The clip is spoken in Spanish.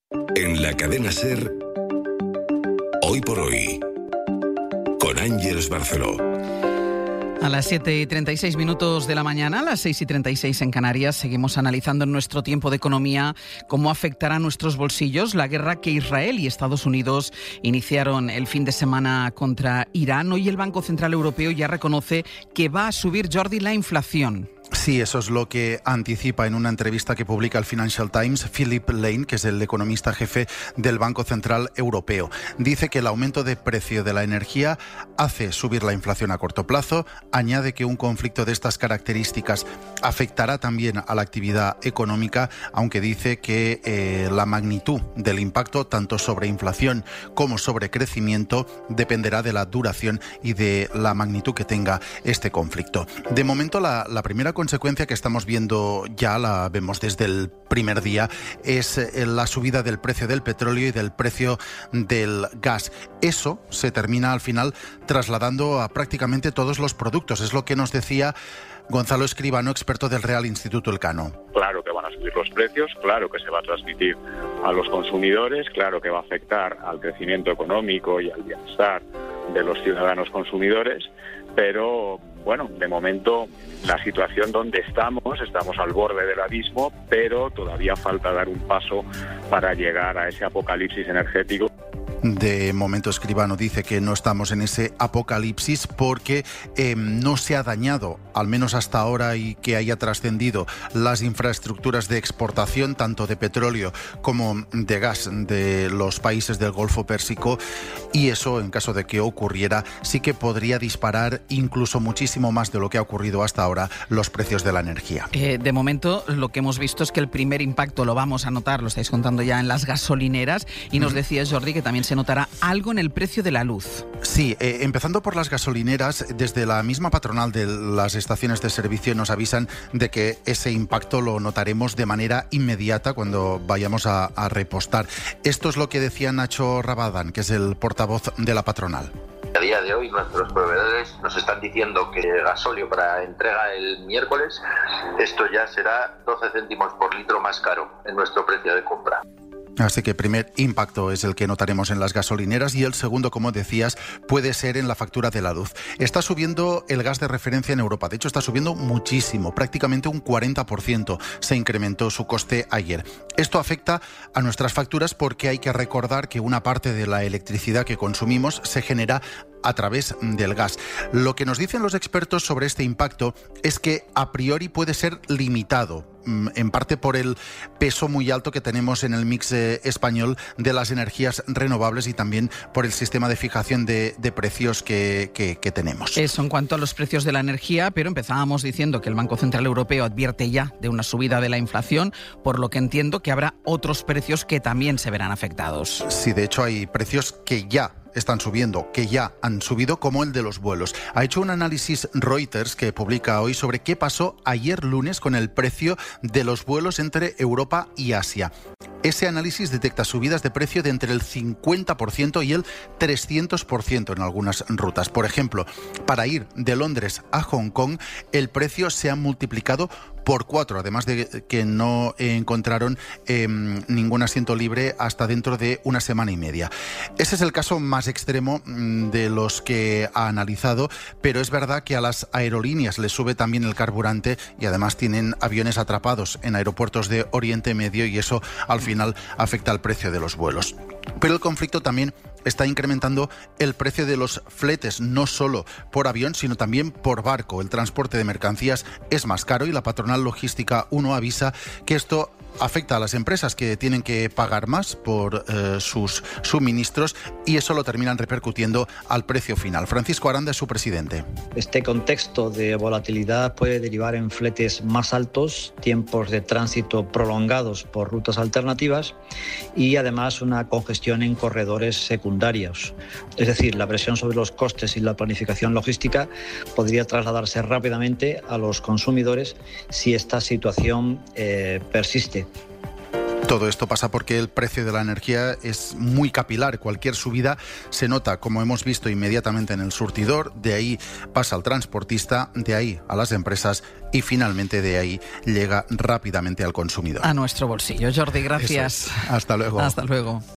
En la cadena SER, Hoy por Hoy, con Ángeles Barceló. A las 7:36 de la mañana, a las 6:36 en Canarias, seguimos analizando en nuestro tiempo de economía cómo afectará a nuestros bolsillos la guerra que Israel y Estados Unidos iniciaron el fin de semana contra Irán. Hoy el Banco Central Europeo ya reconoce que va a subir, Jordi, la inflación. Sí, eso es lo que anticipa en una entrevista que publica el Financial Times Philip Lane, que es el economista jefe del Banco Central Europeo. Dice que el aumento de precio de la energía hace subir la inflación a corto plazo. Añade que un conflicto de estas características afectará también a la actividad económica, aunque dice que la magnitud del impacto, tanto sobre inflación como sobre crecimiento, dependerá de la duración y de la magnitud que tenga este conflicto. De momento, la primera consecuencia que estamos viendo, ya la vemos desde el primer día, es la subida del precio del petróleo y del precio del gas. Eso se termina al final trasladando a prácticamente todos los productos. Es lo que nos decía Gonzalo Escribano, experto del Real Instituto Elcano. Claro que van a subir los precios, claro que se va a transmitir a los consumidores, claro que va a afectar al crecimiento económico y al bienestar de los ciudadanos consumidores, pero bueno, de momento la situación donde estamos al borde del abismo, pero todavía falta dar un paso para llegar a ese apocalipsis energético. De momento, Escribano dice que no estamos en ese apocalipsis porque no se ha dañado, al menos hasta ahora, y que haya trascendido las infraestructuras de exportación, tanto de petróleo como de gas de los países del Golfo Pérsico, y eso, en caso de que ocurriera, sí que podría disparar incluso muchísimo más de lo que ha ocurrido hasta ahora los precios de la energía. De momento, lo que hemos visto es que el primer impacto lo vamos a notar, lo estáis contando ya, en las gasolineras, y nos decías, Jordi, que también se notará algo en el precio de la luz. Sí, empezando por las gasolineras, desde la misma patronal de las estaciones de servicio nos avisan de que ese impacto lo notaremos de manera inmediata cuando vayamos a repostar. Esto es lo que decía Nacho Rabadán, que es el portavoz de la patronal. A día de hoy nuestros proveedores nos están diciendo que el gasóleo para entrega el miércoles, esto ya será 12 céntimos por litro más caro en nuestro precio de compra. Así que el primer impacto es el que notaremos en las gasolineras y el segundo, como decías, puede ser en la factura de la luz. Está subiendo el gas de referencia en Europa. De hecho, está subiendo muchísimo, prácticamente un 40%. Se incrementó su coste ayer. Esto afecta a nuestras facturas porque hay que recordar que una parte de la electricidad que consumimos se genera a través del gas. Lo que nos dicen los expertos sobre este impacto es que a priori puede ser limitado, en parte por el peso muy alto que tenemos en el mix español de las energías renovables y también por el sistema de fijación de precios que tenemos. Eso en cuanto a los precios de la energía, pero empezábamos diciendo que el Banco Central Europeo advierte ya de una subida de la inflación, por lo que entiendo que habrá otros precios que también se verán afectados. Sí, de hecho hay precios que ya están subiendo, que ya han subido, como el de los vuelos. Ha hecho un análisis Reuters que publica hoy sobre qué pasó ayer lunes con el precio de los vuelos entre Europa y Asia. Ese análisis detecta subidas de precio de entre el 50% y el 300% en algunas rutas. Por ejemplo, para ir de Londres a Hong Kong, el precio se ha multiplicado por 4, además de que no encontraron ningún asiento libre hasta dentro de una semana y media. Ese es el caso más extremo de los que ha analizado, pero es verdad que a las aerolíneas les sube también el carburante y además tienen aviones atrapados en aeropuertos de Oriente Medio y eso al final afecta al precio de los vuelos. Pero el conflicto también está incrementando el precio de los fletes, no solo por avión, sino también por barco. El transporte de mercancías es más caro y la patronal logística 1 avisa que esto afecta a las empresas que tienen que pagar más por sus suministros y eso lo terminan repercutiendo al precio final. Francisco Aranda es su presidente. Este contexto de volatilidad puede derivar en fletes más altos, tiempos de tránsito prolongados por rutas alternativas y además una congestión en corredores secundarios. Es decir, la presión sobre los costes y la planificación logística podría trasladarse rápidamente a los consumidores si esta situación persiste. Todo esto pasa porque el precio de la energía es muy capilar. Cualquier subida se nota, como hemos visto, inmediatamente en el surtidor, de ahí pasa al transportista, de ahí a las empresas y finalmente de ahí llega rápidamente al consumidor. A nuestro bolsillo. Jordi, gracias. Hasta luego. Hasta luego.